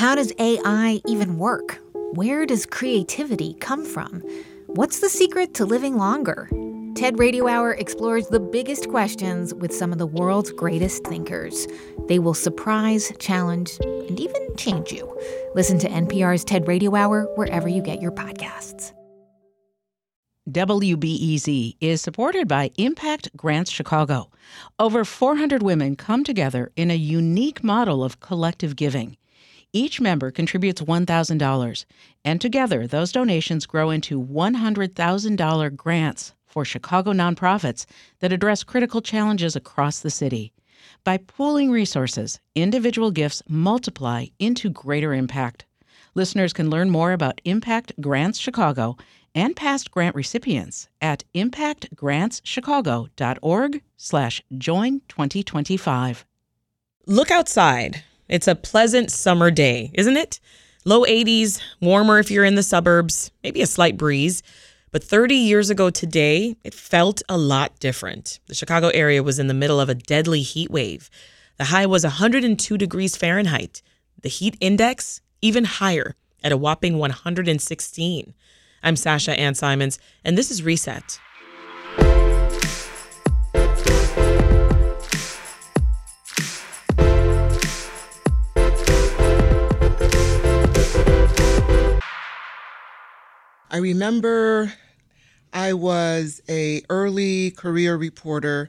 How does AI even work? Where does creativity come from? What's the secret to living longer? TED Radio Hour explores the biggest questions with some of the world's greatest thinkers. They will surprise, challenge, and even change you. Listen to NPR's TED Radio Hour wherever you get your podcasts. WBEZ is supported by Impact Grants Chicago. Over 400 women come together in a unique model of collective giving. Each member contributes $1,000, and together those donations grow into $100,000 grants for Chicago nonprofits that address critical challenges across the city. By pooling resources, individual gifts multiply into greater impact. Listeners can learn more about Impact Grants Chicago and past grant recipients at impactgrantschicago.org/join2025. Look outside. It's a pleasant summer day, isn't it? Low 80s, warmer if you're in the suburbs, maybe a slight breeze. But 30 years ago today, it felt a lot different. The Chicago area was in the middle of a deadly heat wave. The high was 102 degrees Fahrenheit. The heat index, even higher, at a whopping 116. I'm Sasha Ann Simons, and this is Reset. I remember I was a early career reporter,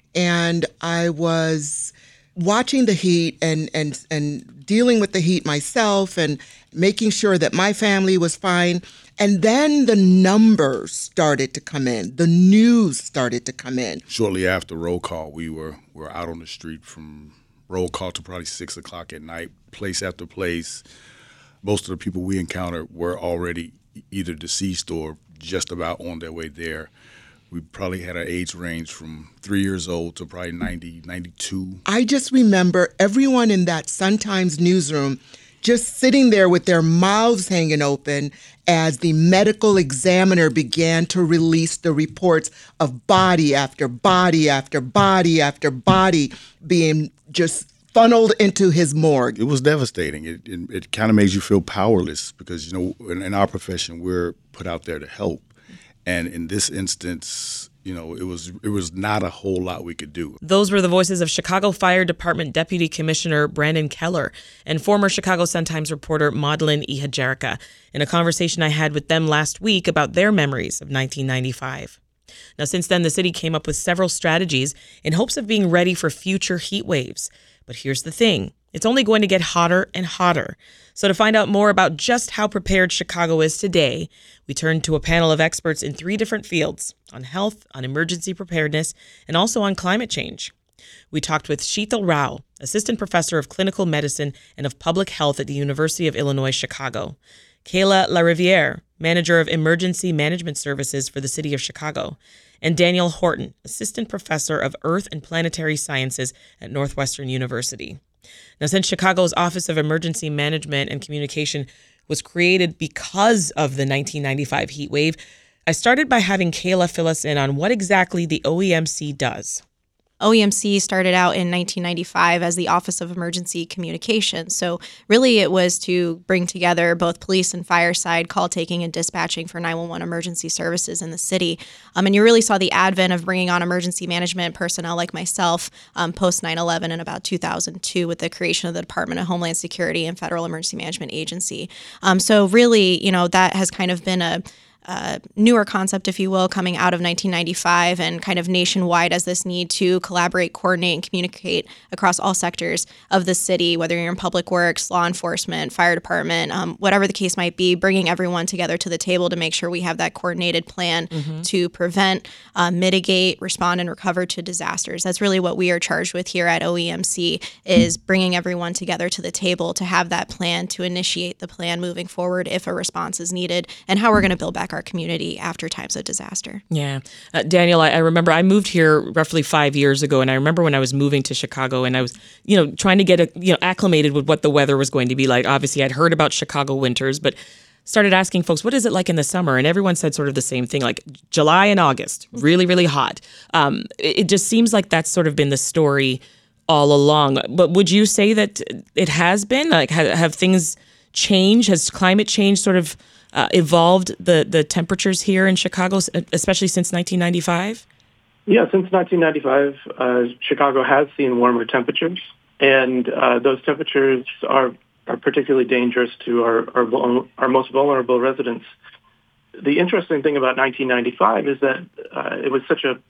and I was watching the heat and dealing with the heat myself and making sure that my family was fine. And then the numbers started to come in. The news started to come in. Shortly after roll call, we were out on the street from roll call to probably 6 o'clock at night, place after place. Most of the people we encountered were already either deceased or just about on their way there. We probably had an age range from 3 years old to probably 90, 92. I just remember everyone in that Sun-Times newsroom just sitting there with their mouths hanging open as the medical examiner began to release the reports of body after body after body after body being just funneled into his morgue. It was devastating. It kind of made you feel powerless because, you know, in our profession, we're put out there to help. And in this instance, you know, it was not a whole lot we could do. Those were the voices of Chicago Fire Department Deputy Commissioner Brandon Keller and former Chicago Sun-Times reporter Maudlin Ihajerica in a conversation I had with them last week about their memories of 1995. Now, since then, the city came up with several strategies in hopes of being ready for future heat waves. But here's the thing. It's only going to get hotter and hotter. So to find out more about just how prepared Chicago is today, we turned to a panel of experts in 3 different fields: on health, on emergency preparedness, and also on climate change. We talked with Sheetal Rao, assistant professor of clinical medicine and of public health at the University of Illinois, Chicago; Kayla LaRiviere, manager of emergency management services for the city of Chicago; and Daniel Horton, assistant professor of earth and planetary sciences at Northwestern University. Now, since Chicago's Office of Emergency Management and Communication was created because of the 1995 heat wave, I started by having Kayla fill us in on what exactly the OEMC does. OEMC started out in 1995 as the Office of Emergency Communications. So really it was to bring together both police and fire side call taking and dispatching for 911 emergency services in the city. And you really saw the advent of bringing on emergency management personnel like myself post 9/11 in about 2002 with the creation of the Department of Homeland Security and Federal Emergency Management Agency. So really, you know, that has kind of been a newer concept, if you will, coming out of 1995 and kind of nationwide as this need to collaborate, coordinate, and communicate across all sectors of the city, whether you're in public works, law enforcement, fire department, whatever the case might be, bringing everyone together to the table to make sure we have that coordinated plan to prevent, mitigate, respond, and recover to disasters. That's really what we are charged with here at OEMC, is bringing everyone together to the table to have that plan, to initiate the plan moving forward if a response is needed, and how we're going to build back our community after times of disaster. Yeah. Daniel, I remember I moved here roughly 5 years ago, and I remember when I was moving to Chicago and I was, trying to get acclimated with what the weather was going to be like. Obviously, I'd heard about Chicago winters, but started asking folks, what is it like in the summer? And everyone said sort of the same thing, like July and August, really, really hot. It just seems like that's sort of been the story all along. But would you say that it has been? Like, have things changed? Has climate change sort of evolved the temperatures here in Chicago, especially since 1995? Yeah, since 1995, Chicago has seen warmer temperatures, and those temperatures are particularly dangerous to our most vulnerable residents. The interesting thing about 1995 is that it was such a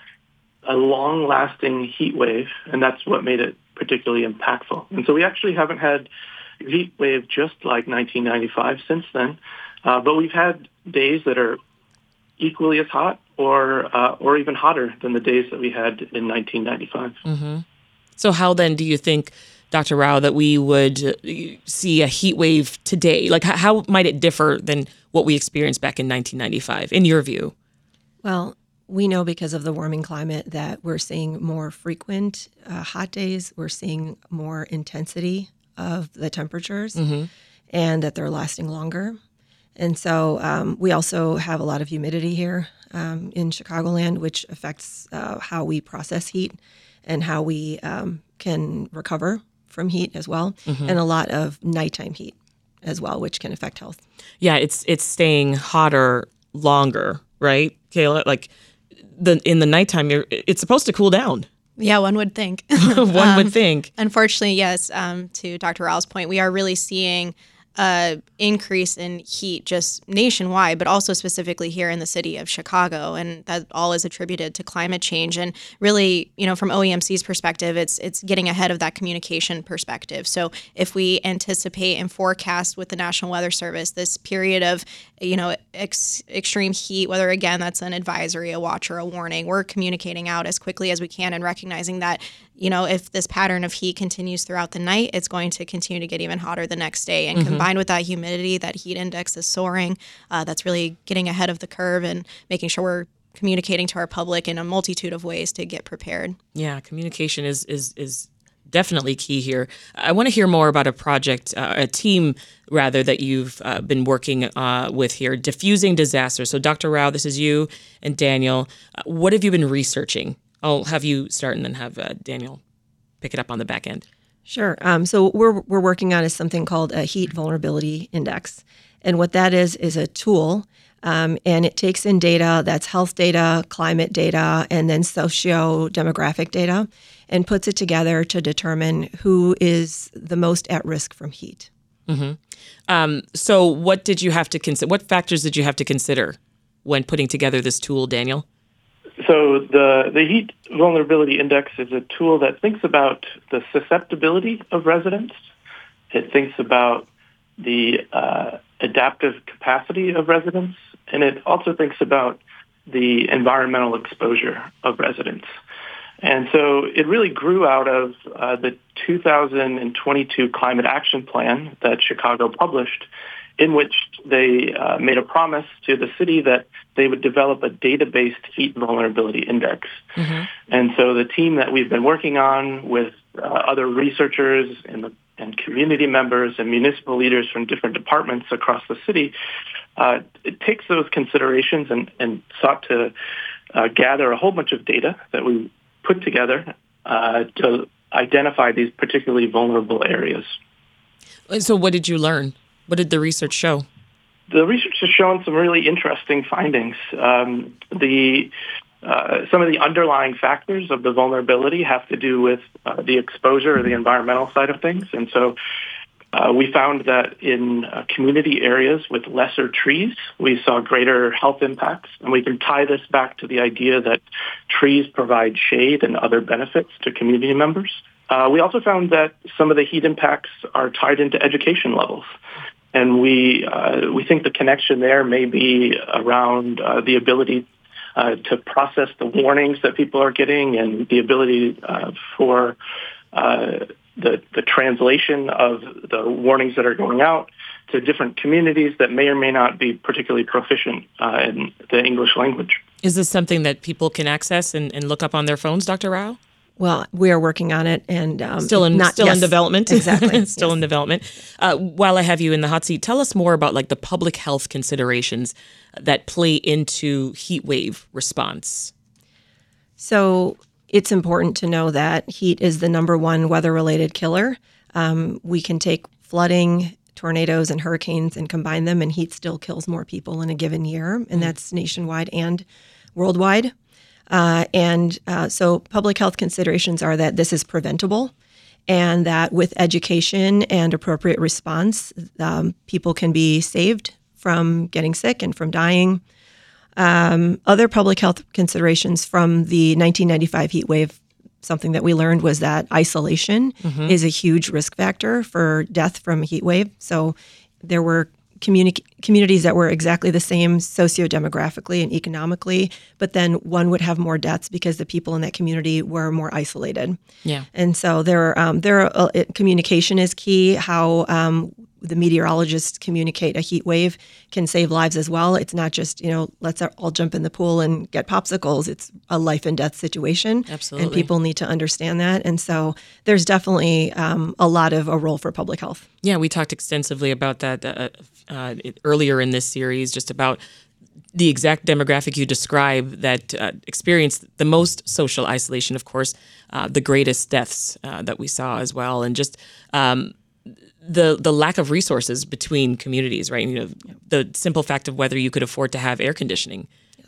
long-lasting heat wave, and that's what made it particularly impactful. And so we actually haven't had a heat wave just like 1995 since then, but we've had days that are equally as hot or even hotter than the days that we had in 1995. Mm-hmm. So how then do you think, Dr. Rao, that we would see a heat wave today? Like, how might it differ than what we experienced back in 1995, in your view? Well, we know because of the warming climate that we're seeing more frequent hot days. We're seeing more intensity of the temperatures, and that they're lasting longer. And so we also have a lot of humidity here in Chicagoland, which affects how we process heat and how we can recover from heat as well, and a lot of nighttime heat as well, which can affect health. Yeah, it's staying hotter longer, right, Kayla? Like in the nighttime, it's supposed to cool down. Yeah, one would think. One would think. Unfortunately, yes, to Dr. Rao's point, we are really seeing increase in heat just nationwide, but also specifically here in the city of Chicago. And that all is attributed to climate change. And really, from OEMC's perspective, it's getting ahead of that communication perspective. So if we anticipate and forecast with the National Weather Service this period of, extreme heat, whether, again, that's an advisory, a watch, or a warning, we're communicating out as quickly as we can and recognizing that, if this pattern of heat continues throughout the night, it's going to continue to get even hotter the next day. And combined with that humidity, that heat index is soaring. That's really getting ahead of the curve and making sure we're communicating to our public in a multitude of ways to get prepared. Yeah, communication is definitely key here. I want to hear more about a project, a team rather, that you've been working with here, Diffusing Disaster. So Dr. Rao, this is you and Daniel. What have you been researching? I'll have you start and then have Daniel pick it up on the back end. Sure. So we're working on is something called a heat vulnerability index. And what that is a tool, and it takes in data that's health data, climate data, and then socio-demographic data, and puts it together to determine who is the most at risk from heat. So what did you have to consider? What factors did you have to consider when putting together this tool, Daniel? So the Heat Vulnerability Index is a tool that thinks about the susceptibility of residents. It thinks about the adaptive capacity of residents, and it also thinks about the environmental exposure of residents. And so it really grew out of the 2022 Climate Action Plan that Chicago published, in which they made a promise to the city that they would develop a data-based heat vulnerability index. And so the team that we've been working on with other researchers and community members and municipal leaders from different departments across the city, it takes those considerations and sought to gather a whole bunch of data that we put together to identify these particularly vulnerable areas. So what did you learn? What did the research show? The research has shown some really interesting findings. Some of the underlying factors of the vulnerability have to do with the exposure or the environmental side of things. And so we found that in community areas with lesser trees, we saw greater health impacts. And we can tie this back to the idea that trees provide shade and other benefits to community members. We also found that some of the heat impacts are tied into education levels. And we think the connection there may be around the ability to process the warnings that people are getting and the ability for the translation of the warnings that are going out to different communities that may or may not be particularly proficient in the English language. Is this something that people can access and look up on their phones, Dr. Rao? Well, we are working on it, and still in development. Exactly, still in development. While I have you in the hot seat, tell us more about the public health considerations that play into heat wave response. So, it's important to know that heat is the number one weather-related killer. We can take flooding, tornadoes, and hurricanes and combine them, and heat still kills more people in a given year, and that's nationwide and worldwide. So public health considerations are that this is preventable, and that with education and appropriate response, people can be saved from getting sick and from dying. Other public health considerations from the 1995 heat wave, something that we learned was that isolation is a huge risk factor for death from a heat wave. So there were communities that were exactly the same sociodemographically and economically, but then one would have more deaths because the people in that community were more isolated. Yeah, and so communication is key. How the meteorologists communicate a heat wave can save lives as well. It's not just, let's all jump in the pool and get popsicles. It's a life and death situation. Absolutely. And people need to understand that. And so there's definitely a lot of a role for public health. Yeah, we talked extensively about that earlier in this series, just about the exact demographic you describe that experienced the most social isolation, of course, the greatest deaths that we saw as well. And just the lack of resources between communities, right? The simple fact of whether you could afford to have air conditioning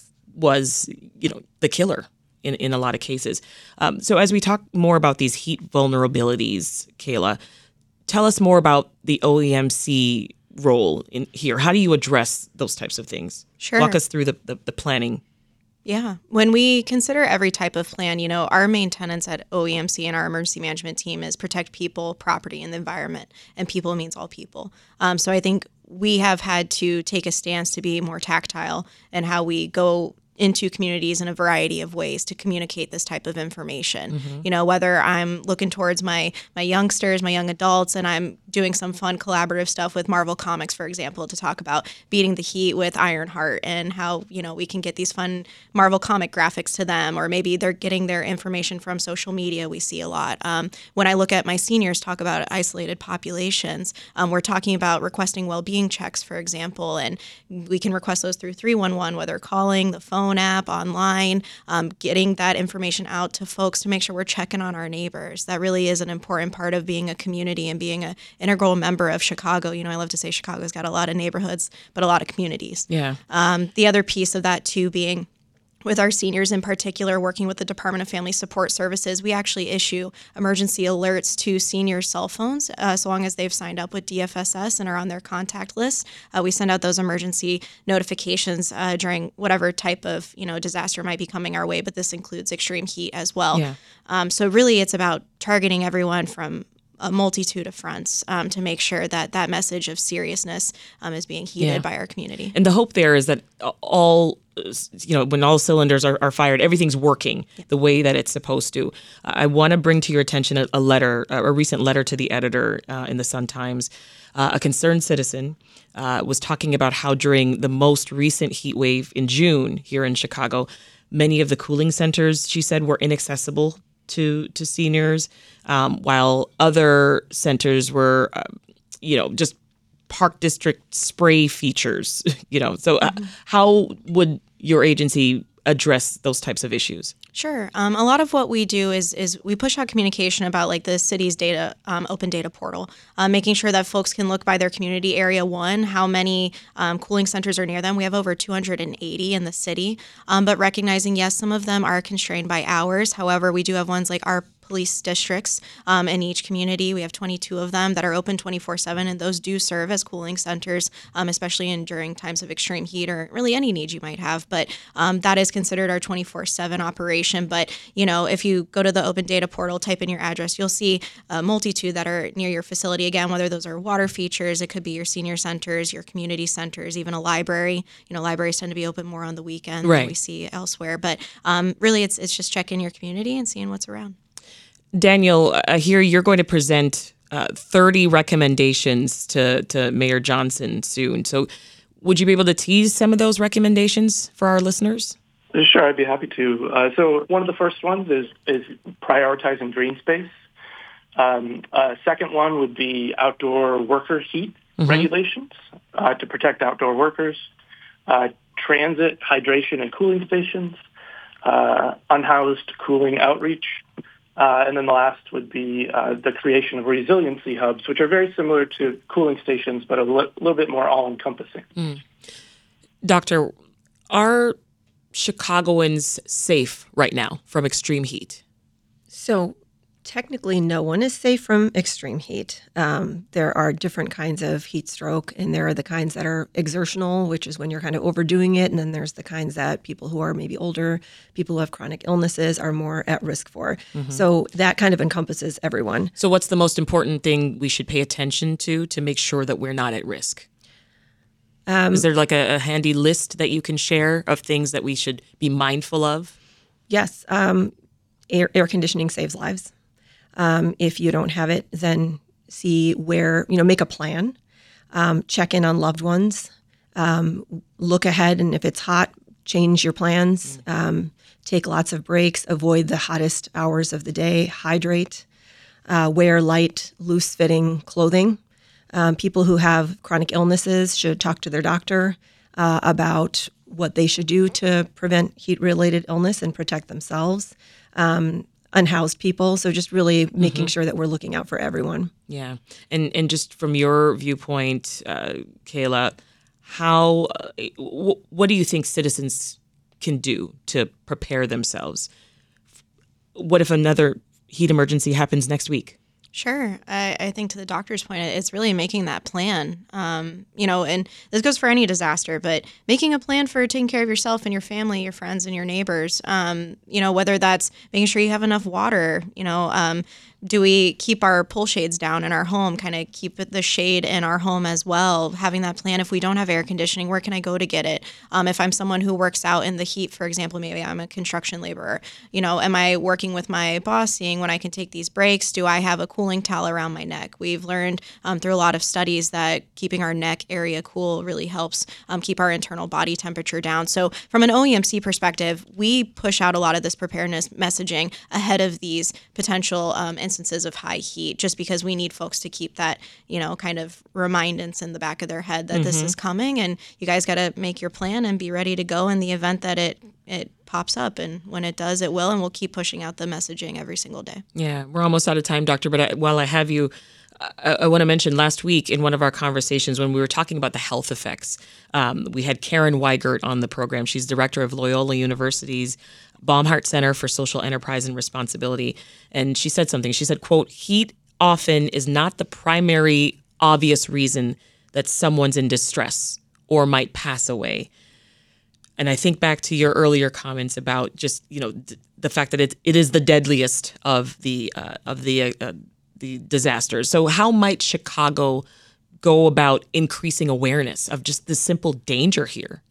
was, the killer in a lot of cases. So as we talk more about these heat vulnerabilities, Kayla, tell us more about the OEMC role in here. How do you address those types of things? Sure. Walk us through the planning. Yeah. When we consider every type of plan, our main tenets at OEMC and our emergency management team is protect people, property, and the environment. And people means all people. So I think we have had to take a stance to be more tactile in how we go into communities in a variety of ways to communicate this type of information. Whether I'm looking towards my youngsters, my young adults, and I'm doing some fun collaborative stuff with Marvel Comics, for example, to talk about beating the heat with Ironheart and how, we can get these fun Marvel comic graphics to them, or maybe they're getting their information from social media. We see a lot. When I look at my seniors talk about isolated populations, we're talking about requesting well-being checks, for example, and we can request those through 311, whether calling, the phone app, online, getting that information out to folks to make sure we're checking on our neighbors. That really is an important part of being a community and being an integral member of Chicago. I love to say Chicago's got a lot of neighborhoods, but a lot of communities. Yeah. The other piece of that, too, being with our seniors in particular, working with the Department of Family Support Services, we actually issue emergency alerts to seniors' cell phones, so long as they've signed up with DFSS and are on their contact list. We send out those emergency notifications during whatever type of disaster might be coming our way, but this includes extreme heat as well. Yeah. So really, it's about targeting everyone from a multitude of fronts to make sure that message of seriousness is being heeded by our community. And the hope there is that all, when all cylinders are fired, everything's working the way that it's supposed to. I want to bring to your attention a recent letter to the editor in the Sun-Times. A concerned citizen was talking about how during the most recent heat wave in June here in Chicago, many of the cooling centers, she said, were inaccessible to seniors, while other centers were, just park district spray features, So how would your agency address those types of issues? Sure. A lot of what we do is we push out communication about the city's data, open data portal, making sure that folks can look by their community area, how many cooling centers are near them. We have over 280 in the city, but recognizing, yes, some of them are constrained by hours. However, we do have ones like our police districts in each community. We have 22 of them that are open 24/7, and those do serve as cooling centers, especially during times of extreme heat or really any need you might have. But that is considered our 24/7 operation. But, if you go to the open data portal, type in your address, you'll see a multitude that are near your facility. Again, whether those are water features, it could be your senior centers, your community centers, even a library. Libraries tend to be open more on the weekend than we see elsewhere. But really, it's just checking your community and seeing what's around. Daniel, here you're going to present 30 recommendations to Mayor Johnson soon. So would you be able to tease some of those recommendations for our listeners? Sure, I'd be happy to. So one of the first ones is prioritizing green space. Second one would be outdoor worker heat regulations to protect outdoor workers. Transit, hydration, and cooling stations. unhoused cooling outreach. And then the last would be the creation of resiliency hubs, which are very similar to cooling stations, but a little bit more all-encompassing. Doctor, are Chicagoans safe right now from extreme heat? So technically, no one is safe from extreme heat. There are different kinds of heat stroke, and there are the kinds that are exertional, which is when you're kind of overdoing it. And then there's the kinds that people who are maybe older, people who have chronic illnesses are more at risk for. So that kind of encompasses everyone. So what's the most important thing we should pay attention to make sure that we're not at risk? Is there like a handy list that you can share of things that we should be mindful of? Yes. Air conditioning saves lives. If you don't have it, then see where, make a plan, check in on loved ones, look ahead, and if it's hot, change your plans, take lots of breaks, avoid the hottest hours of the day, hydrate, wear light, loose-fitting clothing. People who have chronic illnesses should talk to their doctor about what they should do to prevent heat-related illness and protect themselves. Unhoused people, so just really making sure that we're looking out for everyone. Yeah, and just from your viewpoint, Kayla, what do you think citizens can do to prepare themselves? What if another heat emergency happens next week? Sure. I think to the doctor's point, it's really making that plan, and this goes for any disaster, but making a plan for taking care of yourself and your family, your friends and your neighbors, whether that's making sure you have enough water, do we keep our pull shades down in our home, kind of keep the shade in our home as well, having that plan. If we don't have air conditioning, where can I go to get it? If I'm someone who works out in the heat, for example, maybe I'm a construction laborer, am I working with my boss, seeing when I can take these breaks? Do I have a cooling towel around my neck? We've learned through a lot of studies that keeping our neck area cool really helps keep our internal body temperature down. So from an OEMC perspective, we push out a lot of this preparedness messaging ahead of these potential instances of high heat, just because we need folks to keep that, kind of remindance in the back of their head that this is coming, and you guys got to make your plan and be ready to go in the event that it pops up. And when it does, it will, and we'll keep pushing out the messaging every single day. Yeah, we're almost out of time, Doctor, but while I have you, I want to mention last week in one of our conversations when we were talking about the health effects, we had Karen Weigert on the program. She's director of Loyola University's Baumhart Center for Social Enterprise and Responsibility. And she said something. She said, quote, "Heat often is not the primary obvious reason that someone's in distress or might pass away." And I think back to your earlier comments about just, the fact that it is the deadliest of the disasters. So how might Chicago go about increasing awareness of just the simple danger here?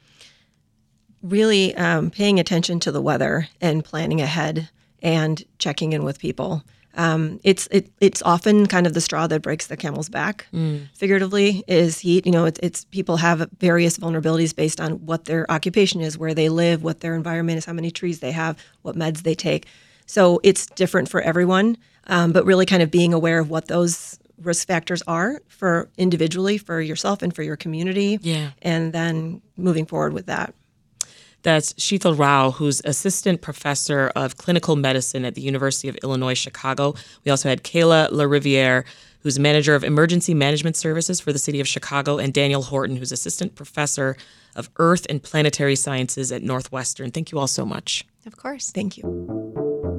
Really paying attention to the weather and planning ahead and checking in with people. It's often kind of the straw that breaks the camel's back, figuratively, is heat. It's people have various vulnerabilities based on what their occupation is, where they live, what their environment is, how many trees they have, what meds they take. So it's different for everyone, but really kind of being aware of what those risk factors are for individually, for yourself and for your community, and then moving forward with that. That's Sheetal Rao, who's assistant professor of clinical medicine at the University of Illinois, Chicago. We also had Kayla LaRiviere, who's manager of emergency management services for the city of Chicago, and Daniel Horton, who's assistant professor of earth and planetary sciences at Northwestern. Thank you all so much. Of course. Thank you.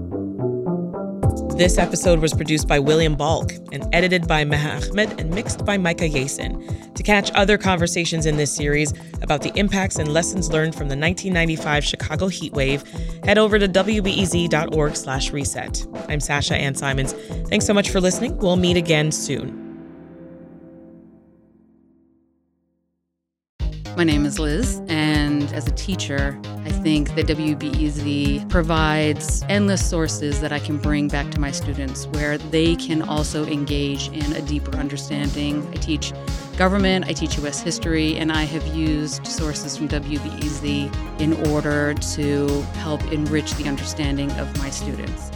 This episode was produced by William Balk and edited by Meha Ahmed and mixed by Micah Yasin. To catch other conversations in this series about the impacts and lessons learned from the 1995 Chicago heat wave, head over to wbez.org/reset. I'm Sasha Ann Simons. Thanks so much for listening. We'll meet again soon. My name is Liz, and as a teacher, I think that WBEZ provides endless sources that I can bring back to my students where they can also engage in a deeper understanding. I teach government, I teach U.S. history, and I have used sources from WBEZ in order to help enrich the understanding of my students.